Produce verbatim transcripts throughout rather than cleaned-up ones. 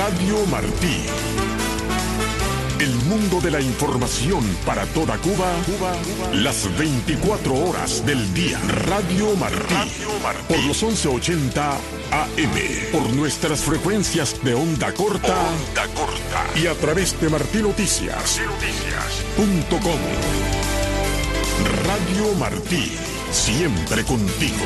Radio Martí. El mundo de la información para toda Cuba, Cuba, Cuba. Las veinticuatro horas del día. Radio Martí. Radio Martí. Por los once ochenta A M. Por nuestras frecuencias de onda corta. Onda corta. Y a través de Martí Noticias. Noticias punto com. Radio Martí. Siempre contigo.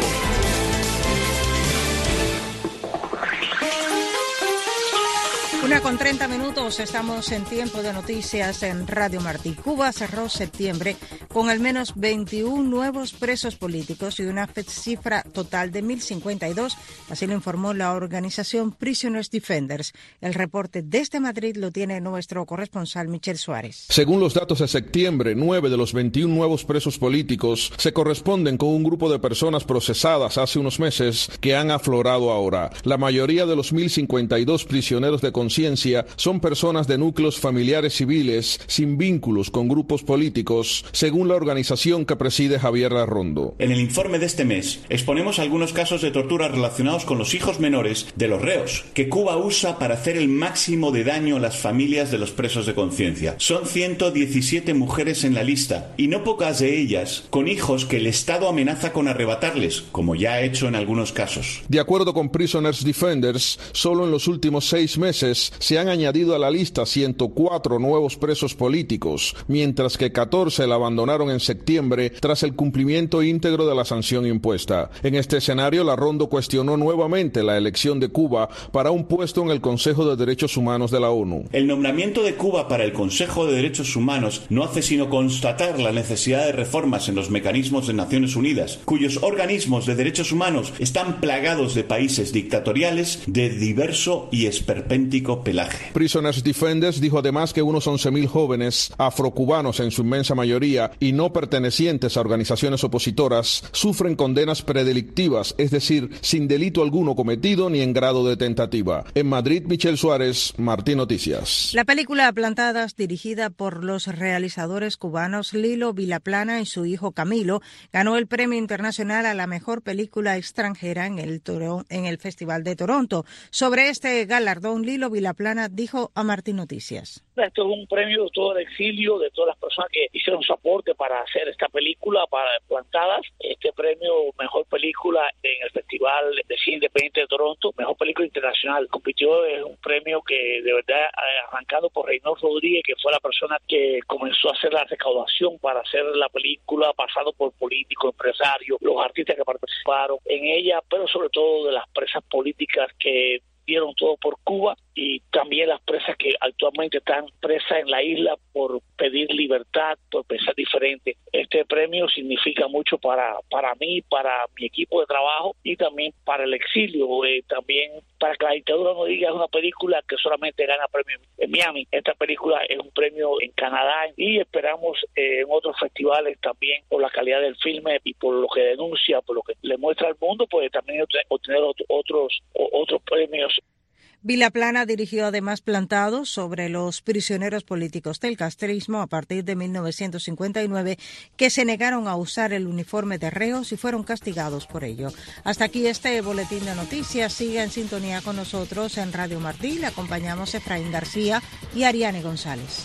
Una con treinta minutos, estamos en tiempo de noticias en Radio Martí. Cuba cerró septiembre con al menos veintiún nuevos presos políticos y una cifra total de mil cincuenta y dos, así lo informó la organización Prisoners Defenders. El reporte desde Madrid lo tiene nuestro corresponsal Michel Suárez. Según los datos de septiembre, nueve de los veintiún nuevos presos políticos se corresponden con un grupo de personas procesadas hace unos meses que han aflorado ahora. La mayoría de los mil cincuenta y dos prisioneros de conciencia son personas de núcleos familiares civiles sin vínculos con grupos políticos, según la organización que preside Javier Arrondo. En el informe de este mes exponemos algunos casos de tortura relacionados con los hijos menores de los reos, que Cuba usa para hacer el máximo de daño a las familias de los presos de conciencia. Son ciento diecisiete mujeres en la lista, y no pocas de ellas con hijos que el Estado amenaza con arrebatarles, como ya ha hecho en algunos casos. De acuerdo con Prisoners Defenders, solo en los últimos seis meses se han añadido a la lista ciento cuatro nuevos presos políticos, mientras que catorce la abandonaron en septiembre tras el cumplimiento íntegro de la sanción impuesta. En este escenario, la Arrondo cuestionó nuevamente la elección de Cuba para un puesto en el Consejo de Derechos Humanos de la ONU. El nombramiento de Cuba para el Consejo de Derechos Humanos no hace sino constatar la necesidad de reformas en los mecanismos de Naciones Unidas, cuyos organismos de derechos humanos están plagados de países dictatoriales de diverso y esperpéntico pelaje. Prisoners Defenders dijo además que unos once mil jóvenes afrocubanos en su inmensa mayoría y no pertenecientes a organizaciones opositoras sufren condenas predelictivas, es decir, sin delito alguno cometido ni en grado de tentativa. En Madrid, Michel Suárez, Martí Noticias. La película Plantadas, dirigida por los realizadores cubanos Lilo Vilaplana y su hijo Camilo, ganó el Premio Internacional a la Mejor Película Extranjera en el, Toro- en el Festival de Toronto. Sobre este galardón, Lilo La Plana dijo a Martín Noticias. Esto es un premio de todo el exilio, de todas las personas que hicieron su aporte para hacer esta película, para Plantadas. Este premio, mejor película en el Festival de Cine Independiente de Toronto, mejor película internacional. Compitió, es un premio que de verdad, arrancando por Reynor Rodríguez, que fue la persona que comenzó a hacer la recaudación para hacer la película, pasando por políticos, empresarios, los artistas que participaron en ella, pero sobre todo de las presas políticas que dieron todo por Cuba, y también las presas que actualmente están presas en la isla por pedir libertad, por pensar diferente. Este premio significa mucho para para mí, para mi equipo de trabajo y también para el exilio, eh, también para que la dictadura no diga es una película que solamente gana premios en Miami. Esta película es un premio en Canadá y esperamos eh, en otros festivales también por la calidad del filme y por lo que denuncia, por lo que le muestra al mundo, pues también obtener otros otros premios. Vilaplana dirigió además Plantados, sobre los prisioneros políticos del castrismo a partir de mil novecientos cincuenta y nueve que se negaron a usar el uniforme de reos y fueron castigados por ello. Hasta aquí este boletín de noticias. Siga en sintonía con nosotros en Radio Martí. Le acompañamos Efraín García y Ariane González.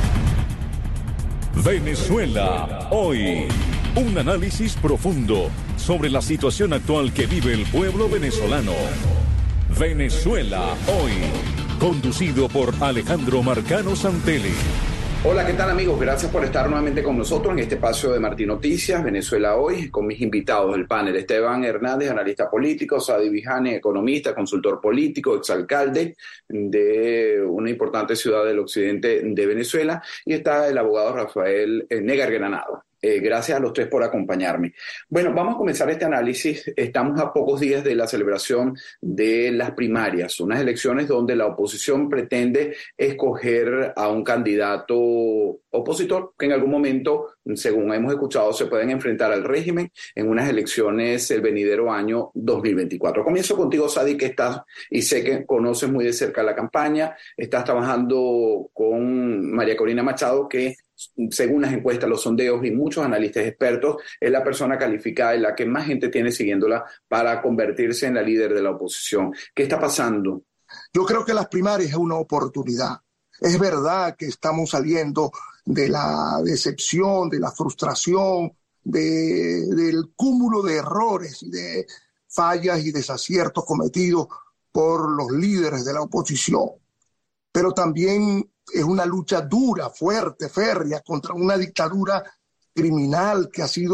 Venezuela hoy. Un análisis profundo sobre la situación actual que vive el pueblo venezolano. Venezuela hoy, conducido por Alejandro Marcano Santelli. Hola, ¿qué tal amigos? Gracias por estar nuevamente con nosotros en este espacio de Martí Noticias, Venezuela hoy, con mis invitados del panel. Esteban Hernández, analista político, Sadi Bijani, economista, consultor político, exalcalde de una importante ciudad del occidente de Venezuela, y está el abogado Rafael Negar Granado. Eh, gracias a los tres por acompañarme. Bueno, vamos a comenzar este análisis. Estamos a pocos días de la celebración de las primarias, unas elecciones donde la oposición pretende escoger a un candidato opositor que en algún momento, según hemos escuchado, se pueden enfrentar al régimen en unas elecciones el venidero año dos mil veinticuatro. Comienzo contigo, Sadi, que estás y sé que conoces muy de cerca la campaña. Estás trabajando con María Corina Machado, que según las encuestas, los sondeos y muchos analistas expertos, es la persona calificada y la que más gente tiene siguiéndola para convertirse en la líder de la oposición. ¿Qué está pasando Yo creo que las primarias es una oportunidad. Es verdad que estamos saliendo de la decepción, de la frustración, de, del cúmulo de errores y de fallas y desaciertos cometidos por los líderes de la oposición. Pero también es una lucha dura, fuerte, férrea contra una dictadura criminal que ha sido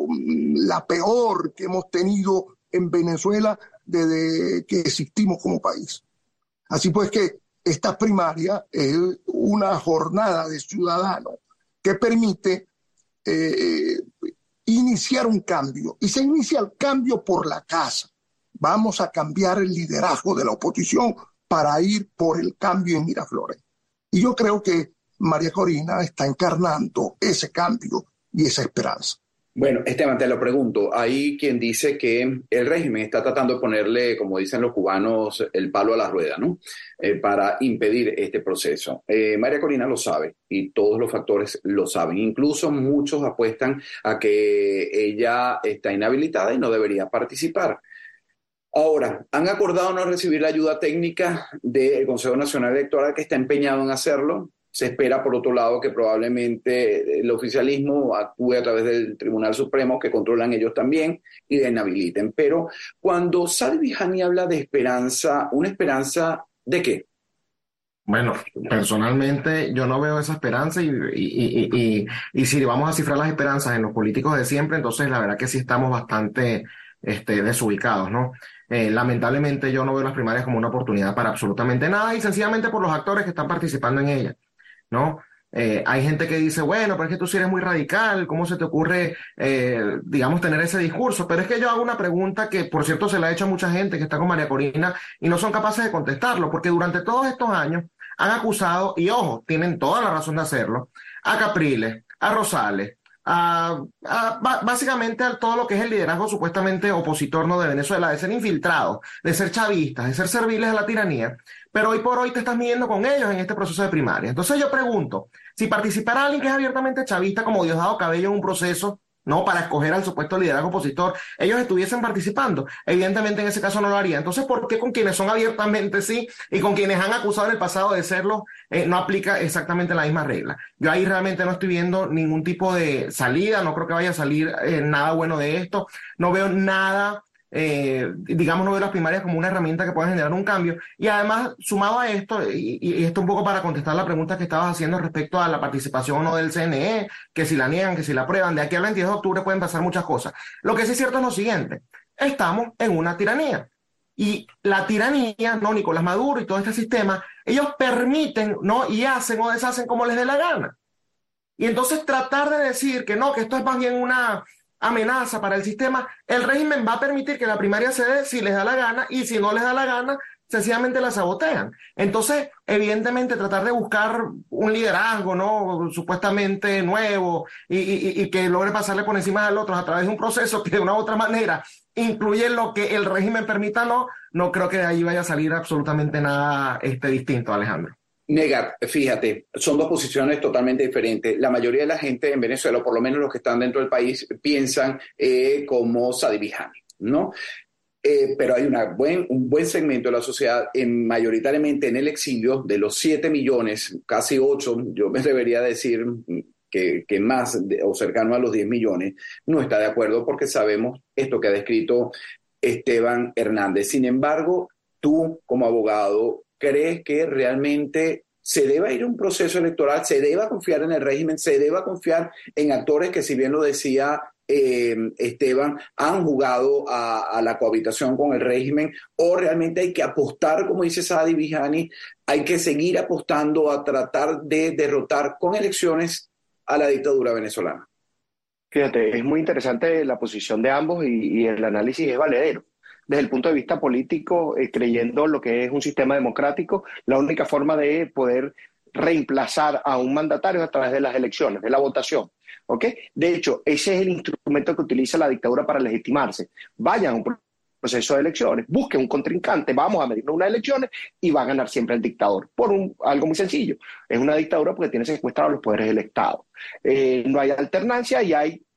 la peor que hemos tenido en Venezuela desde que existimos como país. Así pues que esta primaria es una jornada de ciudadanos que permite eh, iniciar un cambio. Y se inicia el cambio por la casa. Vamos a cambiar el liderazgo de la oposición para ir por el cambio en Miraflores. Y yo creo que María Corina está encarnando ese cambio y esa esperanza. Bueno, Esteban, te lo pregunto. Hay quien dice que el régimen está tratando de ponerle, como dicen los cubanos, el palo a la rueda, ¿no? Eh, para impedir este proceso. Eh, María Corina lo sabe y todos los factores lo saben. Incluso muchos apuestan a que ella está inhabilitada y no debería participar. Ahora, han acordado no recibir la ayuda técnica del Consejo Nacional Electoral, que está empeñado en hacerlo. Se espera, por otro lado, que probablemente el oficialismo actúe a través del Tribunal Supremo, que controlan ellos también, y la inhabiliten. Pero cuando Saadi Bihani habla de esperanza, ¿una esperanza de qué? Bueno, personalmente yo no veo esa esperanza y, y, y, y, y si vamos a cifrar las esperanzas en los políticos de siempre, entonces la verdad que sí estamos bastante este, desubicados, ¿no? Eh, lamentablemente yo no veo las primarias como una oportunidad para absolutamente nada y sencillamente por los actores que están participando en ellas, ¿no? Eh, hay gente que dice, bueno, pero es que tú sí eres muy radical, ¿cómo se te ocurre, eh, digamos, tener ese discurso? Pero es que yo hago una pregunta que, por cierto, se la ha hecho a mucha gente que está con María Corina y no son capaces de contestarlo, porque durante todos estos años han acusado, y ojo, tienen toda la razón de hacerlo, a Capriles, a Rosales, a, a básicamente a todo lo que es el liderazgo supuestamente opositor, ¿no?, de Venezuela, de ser infiltrados, de ser chavistas, de ser serviles a la tiranía, pero hoy por hoy te estás midiendo con ellos en este proceso de primaria. Entonces yo pregunto, si participara alguien que es abiertamente chavista como Diosdado Cabello en un proceso, no, para escoger al supuesto liderazgo opositor, ellos estuviesen participando, evidentemente en ese caso no lo haría. Entonces, ¿por qué con quienes son abiertamente sí y con quienes han acusado en el pasado de serlo, eh, no aplica exactamente la misma regla? Yo ahí realmente no estoy viendo ningún tipo de salida, no creo que vaya a salir eh, nada bueno de esto, no veo nada, eh, digamos, no veo las primarias como una herramienta que pueda generar un cambio. Y además, sumado a esto, y, y esto un poco para contestar la pregunta que estabas haciendo respecto a la participación o no del C N E, que si la niegan, que si la aprueban, de aquí al veintidós de octubre pueden pasar muchas cosas. Lo que sí es cierto es lo siguiente, estamos en una tiranía. Y la tiranía, no, Nicolás Maduro y todo este sistema, ellos permiten, ¿no?, y hacen o deshacen como les dé la gana. Y entonces tratar de decir que no, que esto es más bien una amenaza para el sistema, el régimen va a permitir que la primaria se dé si les da la gana, y si no les da la gana, sencillamente la sabotean. Entonces, evidentemente, tratar de buscar un liderazgo, ¿no?, supuestamente nuevo y, y, y que logre pasarle por encima del otro a través de un proceso que de una u otra manera incluye lo que el régimen permita, no, no creo que de ahí vaya a salir absolutamente nada este, distinto, Alejandro. Negar, fíjate, son dos posiciones totalmente diferentes. La mayoría de la gente en Venezuela, o por lo menos los que están dentro del país, piensan eh, como Saadi Bihani, ¿no? Eh, pero hay una buen, un buen segmento de la sociedad, en, mayoritariamente en el exilio, de los siete millones, casi ocho, yo me debería decir que, que más, de, o cercano a los diez millones, no está de acuerdo porque sabemos esto que ha descrito Esteban Hernández. Sin embargo, tú como abogado, ¿crees que realmente se deba ir a un proceso electoral, se deba confiar en el régimen, se deba confiar en actores que, si bien lo decía eh, Esteban, han jugado a, a la cohabitación con el régimen, o realmente hay que apostar, como dice Saadi Bihani, hay que seguir apostando a tratar de derrotar con elecciones a la dictadura venezolana? Fíjate, es muy interesante la posición de ambos y, y el análisis es valedero. Desde el punto de vista político, eh, creyendo lo que es un sistema democrático, la única forma de poder reemplazar a un mandatario es a través de las elecciones, de la votación. ¿Ok? De hecho, ese es el instrumento que utiliza la dictadura para legitimarse. Vayan a un proceso de elecciones, busquen un contrincante, vamos a medirnos unas elecciones y va a ganar siempre el dictador. Por un, algo muy sencillo. Es una dictadura porque tiene secuestrados los poderes del Estado. Eh, no hay alternancia y hay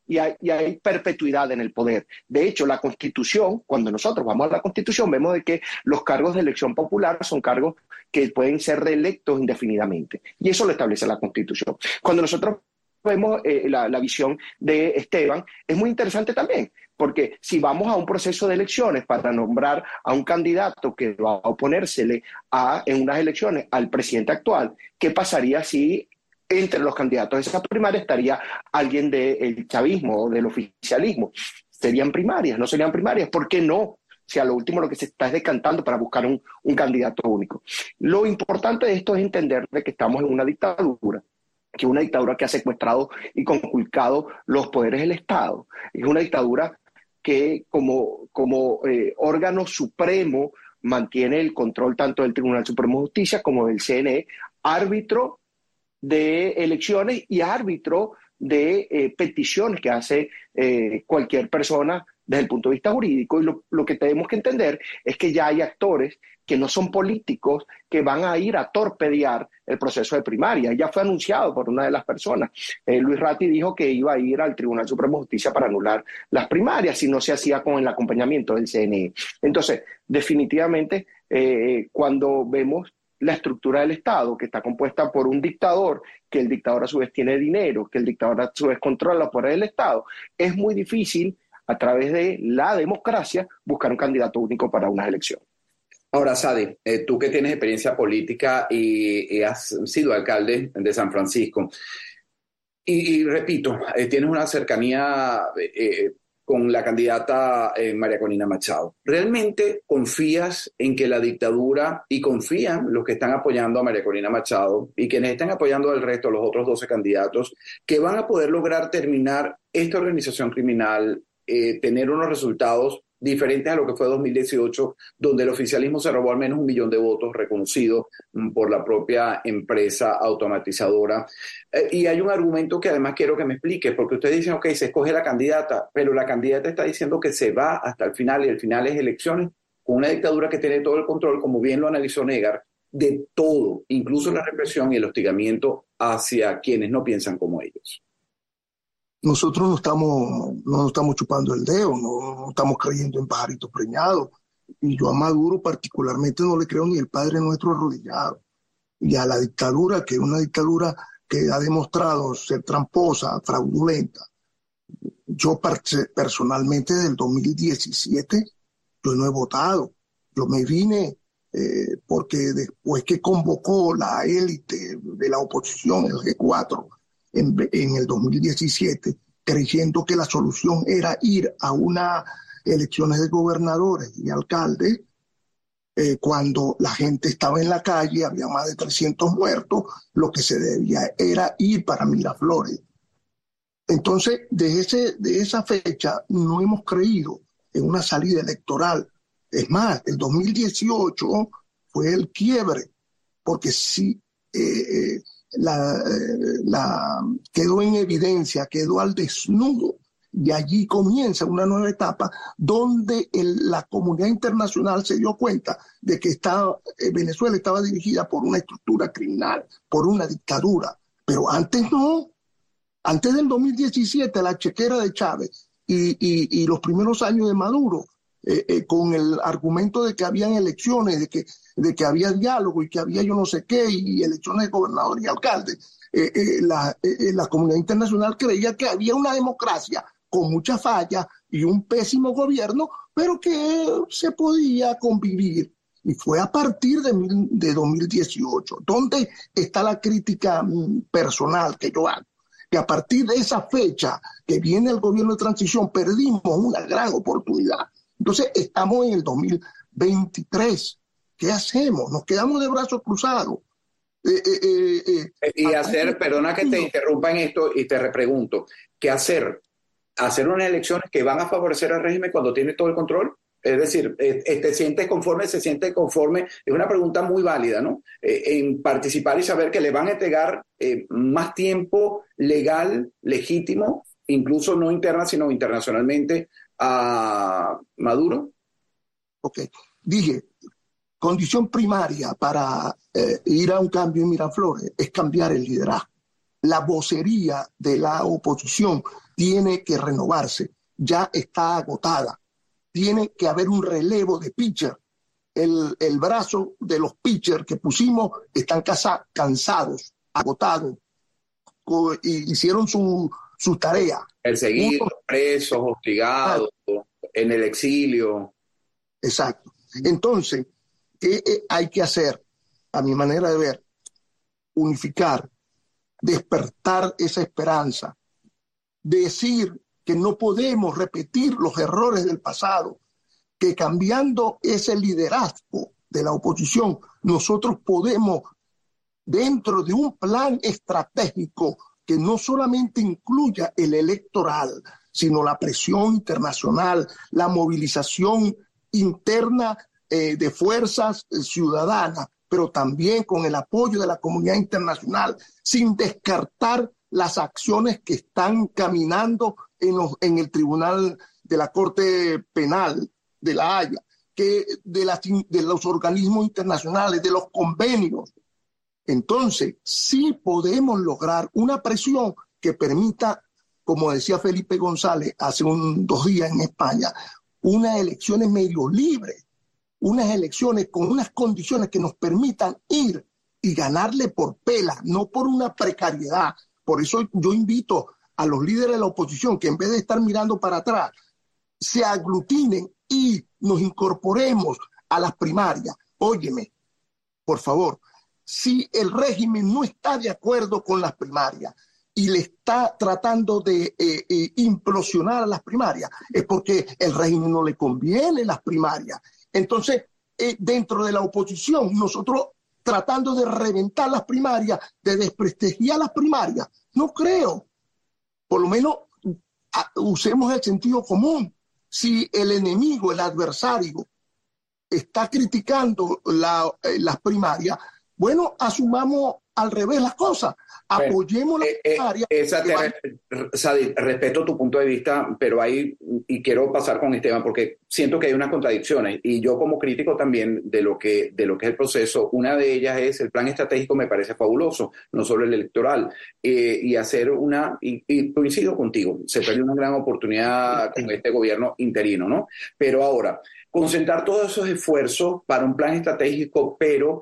y hay, y hay perpetuidad en el poder. De hecho, la Constitución, cuando nosotros vamos a la Constitución, vemos de que los cargos de elección popular son cargos que pueden ser reelectos indefinidamente. Y eso lo establece la Constitución. Cuando nosotros vemos eh, la, la visión de Esteban, es muy interesante también, porque si vamos a un proceso de elecciones para nombrar a un candidato que va a oponérsele a, en unas elecciones al presidente actual, ¿qué pasaría si entre los candidatos de esa primaria estaría alguien del chavismo o del oficialismo? ¿Serían primarias? ¿No serían primarias? ¿Por qué no? O sea, lo último lo que se está es decantando para buscar un, un candidato único. Lo importante de esto es entender de que estamos en una dictadura, que es una dictadura que ha secuestrado y conculcado los poderes del Estado. Es una dictadura que como, como eh, órgano supremo mantiene el control tanto del Tribunal Supremo de Justicia como del C N E, árbitro de elecciones y árbitro de eh, peticiones que hace eh, cualquier persona desde el punto de vista jurídico. Y lo, lo que tenemos que entender es que ya hay actores que no son políticos que van a ir a torpedear el proceso de primaria. Ya fue anunciado por una de las personas. Eh, Luis Ratti dijo que iba a ir al Tribunal Supremo de Justicia para anular las primarias si no se hacía con el acompañamiento del C N E. Entonces, definitivamente, eh, cuando vemos la estructura del Estado, que está compuesta por un dictador, que el dictador a su vez tiene dinero, que el dictador a su vez controla los poderes del Estado, es muy difícil, a través de la democracia, buscar un candidato único para unas elecciones. Ahora, Sadi, eh, tú que tienes experiencia política y, y has sido alcalde de San Francisco, y, y repito, eh, tienes una cercanía eh, con la candidata eh, María Corina Machado. ¿Realmente confías en que la dictadura, y confían los que están apoyando a María Corina Machado y quienes están apoyando al resto, los otros doce candidatos, que van a poder lograr terminar esta organización criminal, eh, tener unos resultados diferentes a lo que fue dos mil dieciocho, donde el oficialismo se robó al menos un millón de votos reconocidos por la propia empresa automatizadora? Eh, y hay un argumento que además quiero que me explique, porque ustedes dicen, ok, se escoge la candidata, pero la candidata está diciendo que se va hasta el final, y el final es elecciones, con una dictadura que tiene todo el control, como bien lo analizó Negar, de todo, incluso la represión y el hostigamiento hacia quienes no piensan como ellos. Nosotros no estamos, no nos estamos chupando el dedo, no, no estamos creyendo en pajaritos preñados. Y yo a Maduro particularmente no le creo ni el Padre Nuestro arrodillado. Y a la dictadura, que es una dictadura que ha demostrado ser tramposa, fraudulenta. Yo personalmente del dos mil diecisiete, yo no he votado. Yo me vine eh, porque después que convocó la élite de la oposición, el G cuatro, En, en el dos mil diecisiete, creyendo que la solución era ir a unas elecciones de gobernadores y alcaldes, eh, cuando la gente estaba en la calle, había más de trescientos muertos, lo que se debía era ir para Miraflores. Entonces, de, ese, de esa fecha no hemos creído en una salida electoral. Es más, el dos mil dieciocho fue el quiebre, porque sí, eh, La, la, quedó en evidencia, quedó al desnudo, y allí comienza una nueva etapa donde el, la comunidad internacional se dio cuenta de que estaba, eh, Venezuela estaba dirigida por una estructura criminal, por una dictadura, pero antes no. Antes del dos mil diecisiete, la chequera de Chávez y, y, y los primeros años de Maduro, Eh, eh, con el argumento de que habían elecciones, de que, de que había diálogo y que había yo no sé qué, y elecciones de gobernador y alcalde, eh, eh, la, eh, la comunidad internacional creía que había una democracia con muchas fallas y un pésimo gobierno, pero que se podía convivir. Y fue a partir de, mil, de dos mil dieciocho, donde está la crítica personal que yo hago, que a partir de esa fecha que viene el gobierno de transición perdimos una gran oportunidad. Entonces, estamos en el dos mil veintitrés. ¿Qué hacemos? Nos quedamos de brazos cruzados. Eh, eh, eh, eh, y hacer, perdona que te interrumpa en esto y te repregunto, ¿qué hacer? ¿Hacer unas elecciones que van a favorecer al régimen cuando tiene todo el control? Es decir, eh, ¿te sientes conforme? ¿Se siente conforme? Es una pregunta muy válida, ¿no? Eh, en participar y saber que le van a entregar eh, más tiempo legal, legítimo, incluso no interna, sino internacionalmente, a Maduro. Ok, dije, condición primaria para eh, ir a un cambio en Miraflores es cambiar el liderazgo. La vocería de la oposición tiene que renovarse, ya está agotada. Tiene que haber un relevo de pitcher. El, el brazo de los pitchers que pusimos están casa, cansados, agotados, y hicieron su, su tarea. Perseguidos, presos, hostigados, en el exilio. Exacto. Entonces, ¿qué hay que hacer? A mi manera de ver, unificar, despertar esa esperanza, decir que no podemos repetir los errores del pasado, que cambiando ese liderazgo de la oposición, nosotros podemos, dentro de un plan estratégico que no solamente incluya el electoral, sino la presión internacional, la movilización interna eh, de fuerzas eh, ciudadanas, pero también con el apoyo de la comunidad internacional, sin descartar las acciones que están caminando en, los, en el Tribunal de la Corte Penal de La Haya, que de, las, de los organismos internacionales, de los convenios. Entonces, sí podemos lograr una presión que permita, como decía Felipe González hace un, dos días en España, unas elecciones medio libres, unas elecciones con unas condiciones que nos permitan ir y ganarle por pela, no por una precariedad. Por eso yo invito a los líderes de la oposición que en vez de estar mirando para atrás, se aglutinen y nos incorporemos a las primarias. Óyeme, por favor, si el régimen no está de acuerdo con las primarias y le está tratando de eh, eh, implosionar a las primarias, es porque el régimen no le conviene las primarias. Entonces, eh, dentro de la oposición, nosotros tratando de reventar las primarias, de desprestigiar las primarias, no creo. Por lo menos a, usemos el sentido común. Si el enemigo, el adversario, está criticando la, eh, las primarias, bueno, asumamos al revés las cosas. Apoyemos bueno, las eh, primarias. Eh, esa te, va... Sadi, respeto tu punto de vista, pero hay, y quiero pasar con Esteban, porque siento que hay unas contradicciones, y yo como crítico también de lo que, de lo que es el proceso, una de ellas es el plan estratégico, me parece fabuloso, no solo el electoral, eh, y hacer una, y, y coincido contigo, se perdió una gran oportunidad con este gobierno interino, ¿no? Pero ahora, concentrar todos esos esfuerzos para un plan estratégico, pero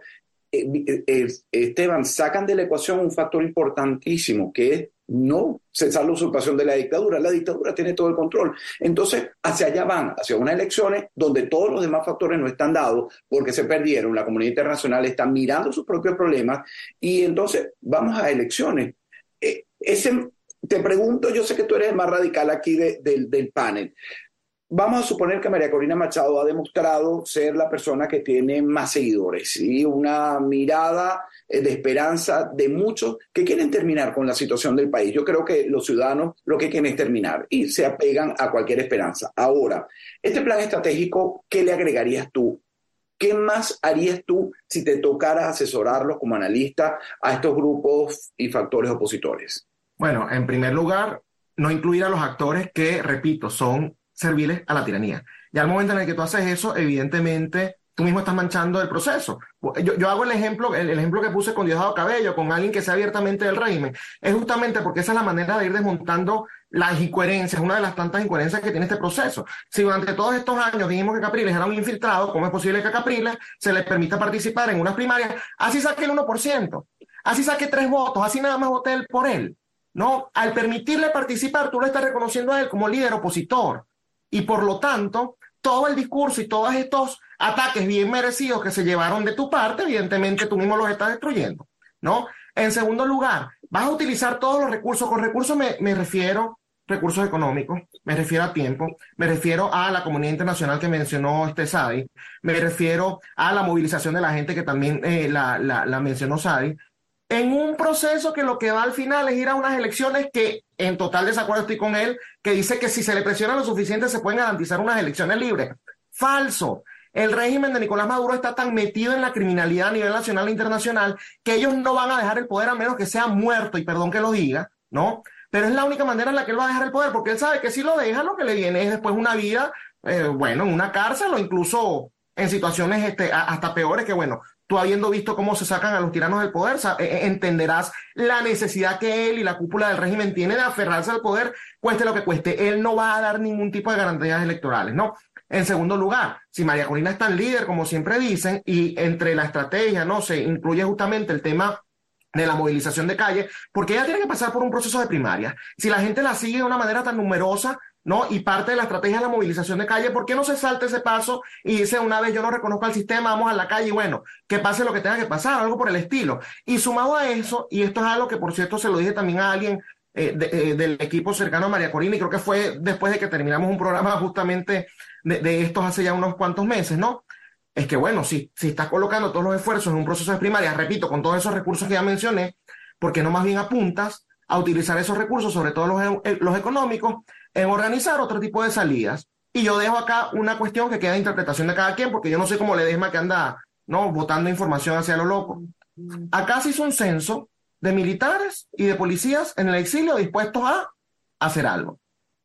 Esteban, sacan de la ecuación un factor importantísimo, que es no cesar la usurpación de la dictadura. La dictadura tiene todo el control. Entonces, hacia allá van, hacia unas elecciones donde todos los demás factores no están dados porque se perdieron. La comunidad internacional está mirando sus propios problemas y entonces vamos a elecciones. Eh, ese, te pregunto, yo sé que tú eres el más radical aquí de, de, del panel. Vamos a suponer que María Corina Machado ha demostrado ser la persona que tiene más seguidores y una mirada de esperanza de muchos que quieren terminar con la situación del país. Yo creo que los ciudadanos lo que quieren es terminar y se apegan a cualquier esperanza. Ahora, este plan estratégico, ¿qué le agregarías tú? ¿Qué más harías tú si te tocara asesorarlos como analista a estos grupos y factores opositores? Bueno, en primer lugar, no incluir a los actores que, repito, son serviles a la tiranía. Y al momento en el que tú haces eso, evidentemente, tú mismo estás manchando el proceso. Yo, yo hago el ejemplo, el, el ejemplo que puse con Diosdado Cabello, con alguien que sea abiertamente del régimen. Es justamente porque esa es la manera de ir desmontando las incoherencias, una de las tantas incoherencias que tiene este proceso. Si durante todos estos años dijimos que Capriles era un infiltrado, ¿cómo es posible que a Capriles se le permita participar en unas primarias? Así saque el uno por ciento, así saque tres votos, así nada más vote él por él. No, al permitirle participar, tú lo estás reconociendo a él como líder opositor. Y por lo tanto, todo el discurso y todos estos ataques bien merecidos que se llevaron de tu parte, evidentemente tú mismo los estás destruyendo, ¿no? En segundo lugar, vas a utilizar todos los recursos. Con recursos me, me refiero recursos económicos, me refiero a tiempo, me refiero a la comunidad internacional que mencionó este Sadi, me refiero a la movilización de la gente que también eh, la, la, la mencionó Sadi, en un proceso que lo que va al final es ir a unas elecciones que en total desacuerdo estoy con él, que dice que si se le presiona lo suficiente se pueden garantizar unas elecciones libres. Falso. El régimen de Nicolás Maduro está tan metido en la criminalidad a nivel nacional e internacional que ellos no van a dejar el poder a menos que sea muerto, y perdón que lo diga, ¿no? Pero es la única manera en la que él va a dejar el poder, porque él sabe que si lo deja, lo que le viene es después una vida, eh, bueno, en una cárcel o incluso en situaciones este, hasta peores que, bueno, tú habiendo visto cómo se sacan a los tiranos del poder, entenderás la necesidad que él y la cúpula del régimen tienen de aferrarse al poder, cueste lo que cueste. Él no va a dar ningún tipo de garantías electorales, ¿no? En segundo lugar, si María Corina es tan líder, como siempre dicen, y entre la estrategia, ¿no?, se incluye justamente el tema de la movilización de calle, porque ella tiene que pasar por un proceso de primaria. Si la gente la sigue de una manera tan numerosa, ¿no?, y parte de la estrategia es la movilización de calle, ¿por qué no se salta ese paso y dice una vez yo no reconozco al sistema, vamos a la calle y bueno, que pase lo que tenga que pasar, algo por el estilo? Y sumado a eso, y esto es algo que por cierto se lo dije también a alguien eh, de, eh, del equipo cercano a María Corina, y creo que fue después de que terminamos un programa justamente de, de estos hace ya unos cuantos meses, ¿no? Es que bueno, si, si estás colocando todos los esfuerzos en un proceso de primaria, repito, con todos esos recursos que ya mencioné, ¿por qué no más bien apuntas a utilizar esos recursos, sobre todo los, los económicos, en organizar otro tipo de salidas? Y yo dejo acá una cuestión que queda de interpretación de cada quien, porque yo no sé cómo Ledesma que anda, ¿no?, botando información hacia lo loco. Acá se hizo un censo de militares y de policías en el exilio dispuestos a hacer algo.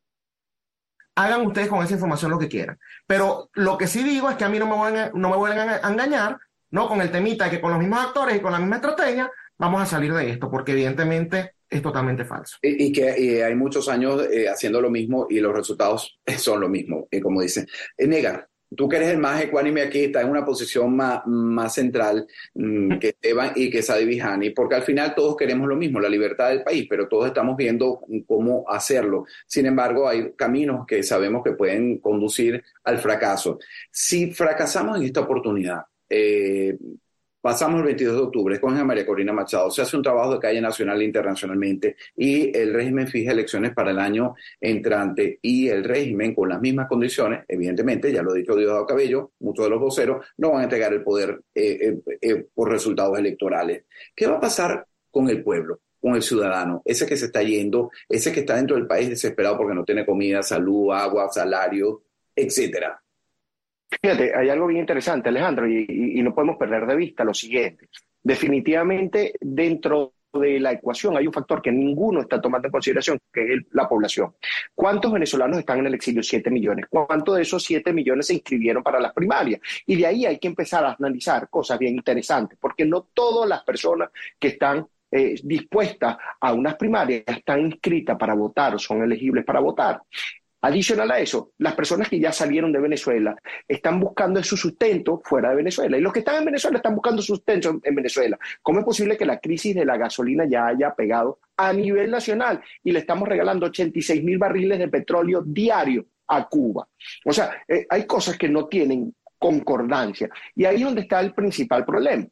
Hagan ustedes con esa información lo que quieran. Pero lo que sí digo es que a mí no me vuelven, no me vuelven a engañar, ¿no?, con el temita de que con los mismos actores y con la misma estrategia vamos a salir de esto, porque evidentemente es totalmente falso. Y, y que y hay muchos años eh, haciendo lo mismo y los resultados son lo mismo, eh, como dicen. Eh, Negar, tú que eres el más ecuánime aquí, estás en una posición más, más central mmm, que Esteban y que Saadi Vijani, porque al final todos queremos lo mismo, la libertad del país, pero todos estamos viendo cómo hacerlo. Sin embargo, hay caminos que sabemos que pueden conducir al fracaso. Si fracasamos en esta oportunidad, eh, pasamos el veintidós de octubre, escogen a María Corina Machado, se hace un trabajo de calle nacional e internacionalmente y el régimen fija elecciones para el año entrante y el régimen con las mismas condiciones, evidentemente, ya lo ha dicho Diosdado Cabello, muchos de los voceros no van a entregar el poder eh, eh, eh, por resultados electorales. ¿Qué va a pasar con el pueblo, con el ciudadano, ese que se está yendo, ese que está dentro del país desesperado porque no tiene comida, salud, agua, salario, etcétera? Fíjate, hay algo bien interesante, Alejandro, y, y, y no podemos perder de vista lo siguiente. Definitivamente, dentro de la ecuación hay un factor que ninguno está tomando en consideración, que es el, la población. ¿Cuántos venezolanos están en el exilio? Siete millones. ¿Cuántos de esos siete millones se inscribieron para las primarias? Y de ahí hay que empezar a analizar cosas bien interesantes, porque no todas las personas que están eh, dispuestas a unas primarias están inscritas para votar o son elegibles para votar. Adicional a eso, las personas que ya salieron de Venezuela están buscando su sustento fuera de Venezuela. Y los que están en Venezuela están buscando sustento en Venezuela. ¿Cómo es posible que la crisis de la gasolina ya haya pegado a nivel nacional y le estamos regalando ochenta y seis mil barriles de petróleo diario a Cuba? O sea, eh, hay cosas que no tienen concordancia. Y ahí es donde está el principal problema.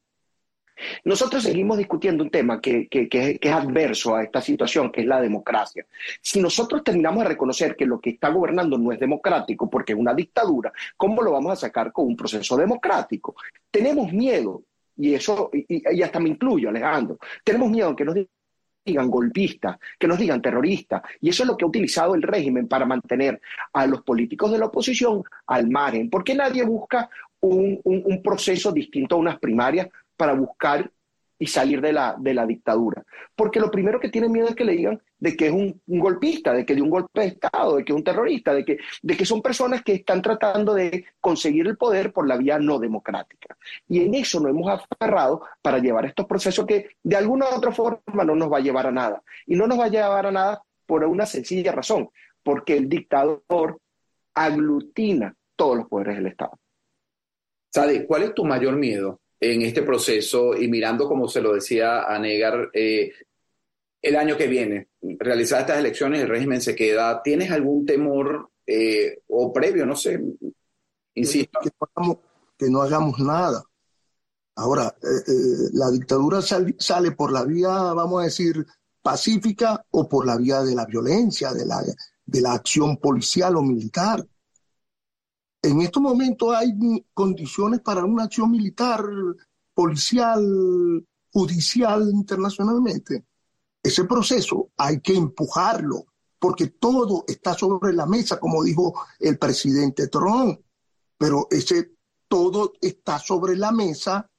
Nosotros seguimos discutiendo un tema que, que, que, que es adverso a esta situación, que es la democracia. Si nosotros terminamos de reconocer que lo que está gobernando no es democrático porque es una dictadura, ¿cómo lo vamos a sacar con un proceso democrático? Tenemos miedo, y eso, y, y hasta me incluyo, Alejandro, tenemos miedo que nos digan golpistas, que nos digan terroristas, y eso es lo que ha utilizado el régimen para mantener a los políticos de la oposición al margen. ¿Por qué nadie busca un, un, un proceso distinto a unas primarias para buscar y salir de la, de la dictadura? Porque lo primero que tienen miedo es que le digan de que es un, un golpista, de que dio un golpe de Estado, de que es un terrorista, de que, de que son personas que están tratando de conseguir el poder por la vía no democrática. Y en eso nos hemos aferrado para llevar estos procesos que de alguna u otra forma no nos va a llevar a nada. Y no nos va a llevar a nada por una sencilla razón, porque el dictador aglutina todos los poderes del Estado. Saadi, ¿cuál es tu mayor miedo en este proceso y mirando, como se lo decía a Negar, eh, el año que viene, realizadas estas elecciones, el régimen se queda? ¿Tienes algún temor eh, o previo, no sé, insisto? Que, que, no hagamos, que no hagamos nada. Ahora, eh, eh, la dictadura sal, sale por la vía, vamos a decir, pacífica o por la vía de la violencia, de la, de la acción policial o militar. En estos momentos hay condiciones para una acción militar, policial, judicial internacionalmente. Ese proceso hay que empujarlo, porque todo está sobre la mesa, como dijo el presidente Trump. Pero ese todo está sobre la mesa,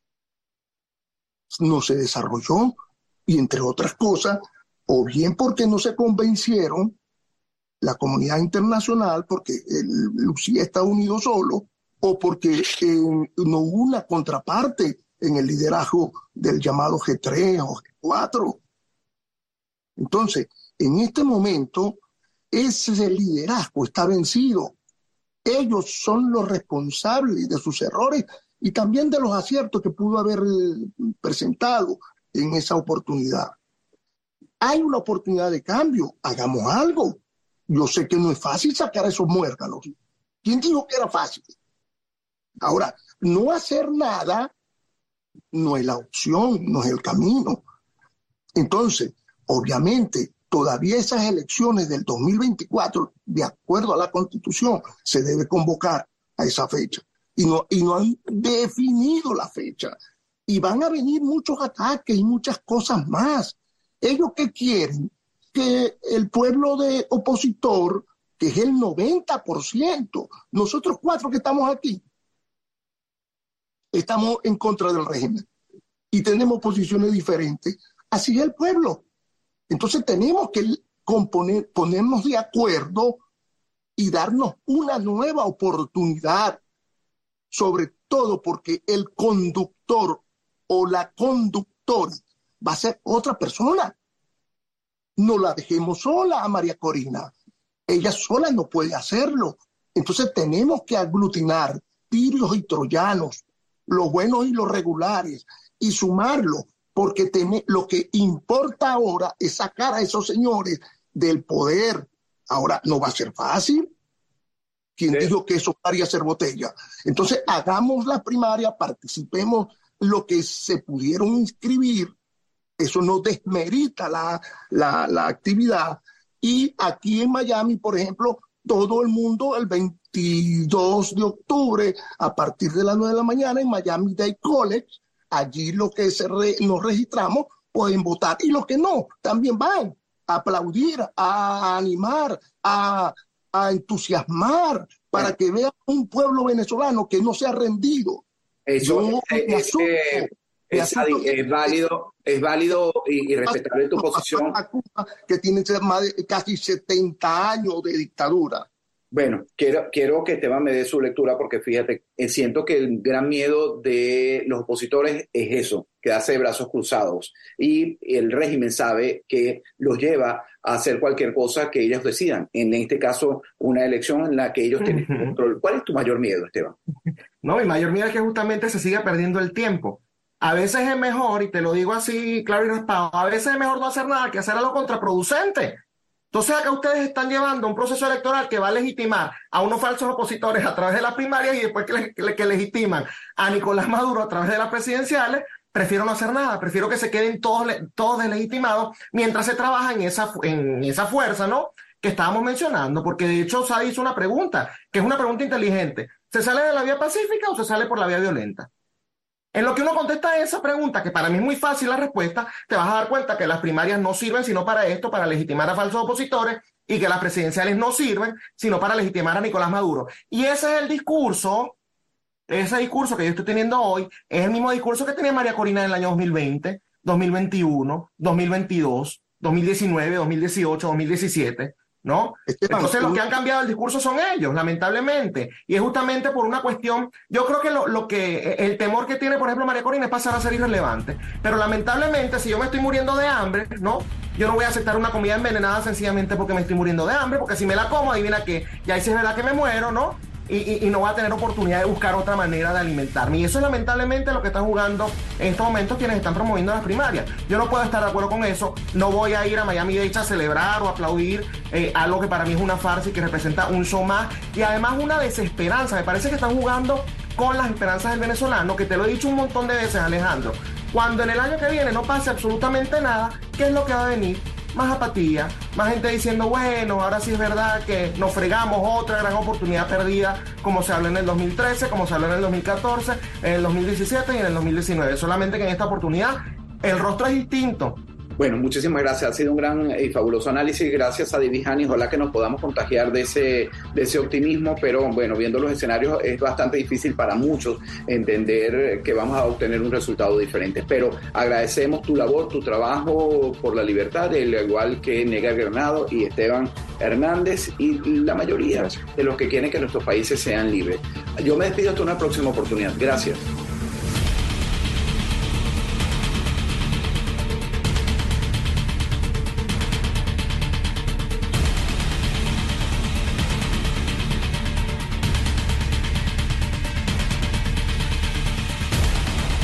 no se desarrolló, y entre otras cosas, o bien porque no se convencieron la comunidad internacional, porque el, Lucía está unido solo, o porque eh, no hubo una contraparte en el liderazgo del llamado G tres o G cuatro. Entonces, en este momento, ese liderazgo está vencido. Ellos son los responsables de sus errores y también de los aciertos que pudo haber presentado en esa oportunidad. Hay una oportunidad de cambio, hagamos algo. Yo sé que no es fácil sacar a esos muérganos. ¿Quién dijo que era fácil? Ahora, no hacer nada no es la opción, no es el camino. Entonces, obviamente, todavía esas elecciones del dos mil veinticuatro, de acuerdo a la Constitución, se debe convocar a esa fecha. Y no, y no han definido la fecha. Y van a venir muchos ataques y muchas cosas más. ¿Ellos qué quieren? Que el pueblo de opositor, que es el noventa por ciento, nosotros cuatro que estamos aquí, estamos en contra del régimen y tenemos posiciones diferentes. Así es el pueblo. Entonces tenemos que componer, ponernos de acuerdo y darnos una nueva oportunidad, sobre todo porque el conductor o la conductora va a ser otra persona. No la dejemos sola a María Corina. Ella sola no puede hacerlo. Entonces tenemos que aglutinar tirios y troyanos, los buenos y los regulares, y sumarlo, porque teme, lo que importa ahora es sacar a esos señores del poder. Ahora, no va a ser fácil. ¿Quién sí. dijo que eso haría ser botella? Entonces, hagamos la primaria, participemos lo que se pudieron inscribir. Eso no desmerita la, la, la actividad. Y aquí en Miami, por ejemplo, todo el mundo el veintidós de octubre, a partir de las nueve de la mañana, en Miami Dade College, allí los que se re, nos registramos pueden votar. Y los que no, también van a aplaudir, a animar, a, a entusiasmar, para que vean un pueblo venezolano que no se ha rendido. Eso Yo, es, me asusto, eh, me es, asusto, es válido, es válido y, y respetable tu posición. Cuba, que tiene más de casi setenta años de dictadura. Bueno, quiero, quiero que Esteban me dé su lectura porque fíjate, siento que el gran miedo de los opositores es eso, quedarse de brazos cruzados. Y el régimen sabe que los lleva a hacer cualquier cosa que ellos decidan. En este caso, una elección en la que ellos tienen uh-huh. control. ¿Cuál es tu mayor miedo, Esteban? No, mi mayor miedo es que justamente se siga perdiendo el tiempo. A veces es mejor, y te lo digo así claro y raspado, a veces es mejor no hacer nada que hacer algo contraproducente. Entonces acá ustedes están llevando un proceso electoral que va a legitimar a unos falsos opositores a través de las primarias y después que, le, que, que legitiman a Nicolás Maduro a través de las presidenciales. Prefiero no hacer nada, prefiero que se queden todos, todos deslegitimados mientras se trabaja en esa, en esa fuerza, ¿no?, que estábamos mencionando, porque de hecho Sadi hizo una pregunta, que es una pregunta inteligente. ¿Se sale de la vía pacífica o se sale por la vía violenta? En lo que uno contesta esa pregunta, que para mí es muy fácil la respuesta, te vas a dar cuenta que las primarias no sirven sino para esto, para legitimar a falsos opositores, y que las presidenciales no sirven sino para legitimar a Nicolás Maduro. Y ese es el discurso, ese discurso que yo estoy teniendo hoy, es el mismo discurso que tenía María Corina en el año dos mil veinte, dos mil veintiuno, dos mil veintidós, dos mil diecinueve, dos mil dieciocho, dos mil diecisiete, ¿no? Entonces los que han cambiado el discurso son ellos, lamentablemente, y es justamente por una cuestión. Yo creo que lo, lo que el temor que tiene, por ejemplo, María Corina es pasar a ser irrelevante, pero lamentablemente si yo me estoy muriendo de hambre, ¿no?, yo no voy a aceptar una comida envenenada sencillamente porque me estoy muriendo de hambre, porque si me la como, adivina qué, ya ahí sí es verdad que me muero, ¿no? Y, y, y no voy a tener oportunidad de buscar otra manera de alimentarme. Y eso es lamentablemente lo que están jugando en estos momentos quienes están promoviendo las primarias. Yo no puedo estar de acuerdo con eso. No voy a ir a Miami Dade a celebrar o aplaudir eh, algo que para mí es una farsa y que representa un show más. Y además una desesperanza. Me parece que están jugando con las esperanzas del venezolano, que te lo he dicho un montón de veces, Alejandro. Cuando en el año que viene no pase absolutamente nada, ¿qué es lo que va a venir? Más apatía, más gente diciendo, bueno, ahora sí es verdad que nos fregamos, otra gran oportunidad perdida, como se habló en el dos mil trece, como se habló en el dos mil catorce, en el dos mil diecisiete y en el dos mil diecinueve. Solamente que en esta oportunidad el rostro es distinto. Bueno, muchísimas gracias. Ha sido un gran y fabuloso análisis. Gracias a Divijani. Ojalá que nos podamos contagiar de ese, de ese optimismo, pero bueno, viendo los escenarios es bastante difícil para muchos entender que vamos a obtener un resultado diferente. Pero agradecemos tu labor, tu trabajo por la libertad, al igual que Negar Granado y Esteban Hernández y la mayoría de los que quieren que nuestros países sean libres. Yo me despido hasta una próxima oportunidad. Gracias.